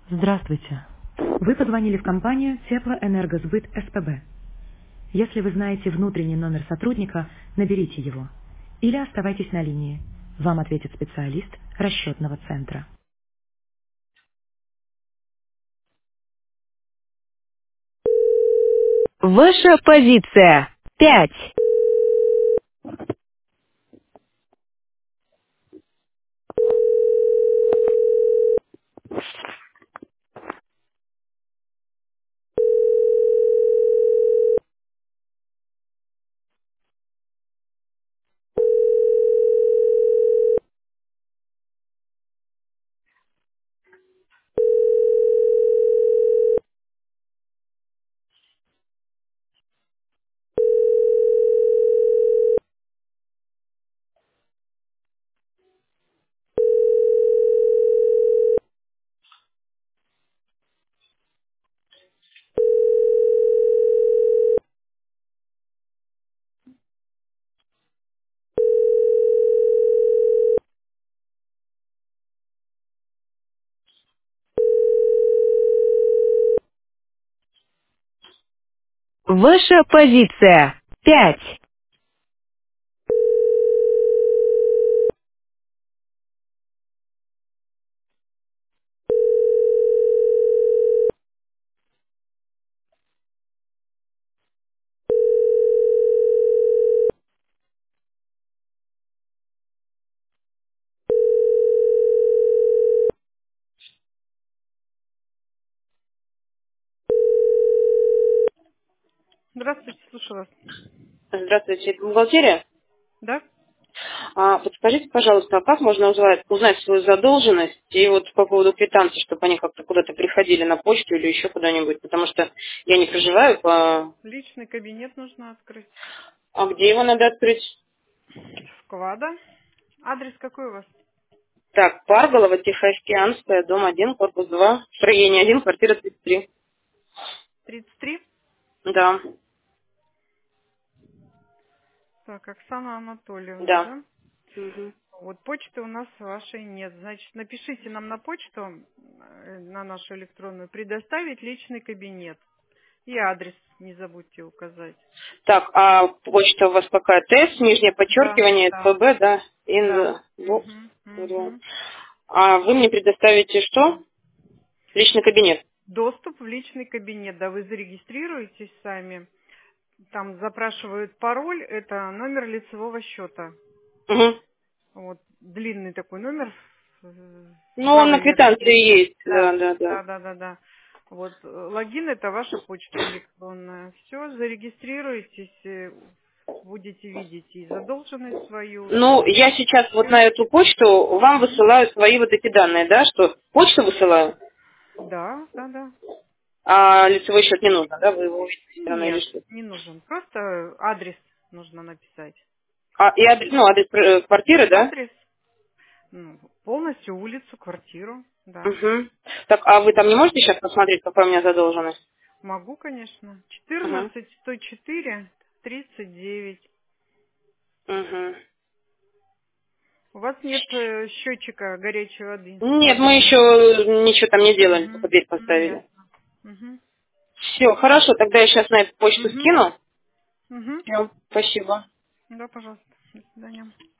Здравствуйте. Вы позвонили в компанию Теплоэнергосбыт СПБ. Если вы знаете внутренний номер сотрудника, наберите его. Или оставайтесь на линии. Вам ответит специалист расчетного центра. Ваша позиция. 5. Ваша позиция. 5. Здравствуйте, слушаю вас. Здравствуйте, это бухгалтерия. Да? Подскажите, пожалуйста, а как можно узнать свою задолженность и вот по поводу квитанций, чтобы они как-то куда-то приходили на почту или еще куда-нибудь, потому что я не проживаю по... Личный кабинет нужно открыть. А где его надо открыть? Вклада. Адрес какой у вас? Так, Парголова, Тихоокеанская, дом 1, корпус 2, строение 1, квартира 33. 33. Да, Так, Оксана Анатольевна, да. да? Мгм. Вот почты у нас вашей нет. Значит, напишите нам на почту, на нашу электронную, предоставить личный кабинет. И адрес не забудьте указать. Так, а почта у вас какая? ТС, нижнее Да, подчеркивание, да, СПБ, да? да. Инбокс. Угу, угу. А вы мне предоставите что? Личный кабинет. Доступ в личный кабинет. Да, вы зарегистрируетесь сами. Там запрашивают пароль, это номер лицевого счета. Угу. Вот длинный такой номер в Ну, он на правой верхней квитанции есть, Да, да, да, да. да, да, да, да. Вот логин это ваша почта электронная. Все, зарегистрируйтесь, будете видеть и задолженность свою, Ну, и я сейчас вот все. на эту почту вам высылаю свои вот эти данные, да, что почту высылаю, Да, да, да. а лицевой счет не нужно, да, вы его увидите все равно или Нет, что? не нужен. Просто адрес нужно написать. А, и адрес, ну, адрес квартиры, да? Адрес, полностью улицу, квартиру, да. Угу. Так, а вы там не можете сейчас посмотреть, какая у меня задолженность? Могу, конечно. Угу. 14 104 39. Угу. У вас нет счетчика горячей воды Нет, мы еще водяной. ничего там не делали, только Угу. дверь Ну, поставили. ясно. Угу. Все, хорошо, тогда я сейчас на эту почту Угу. скину. Угу. Все, спасибо. Да, пожалуйста. До свидания.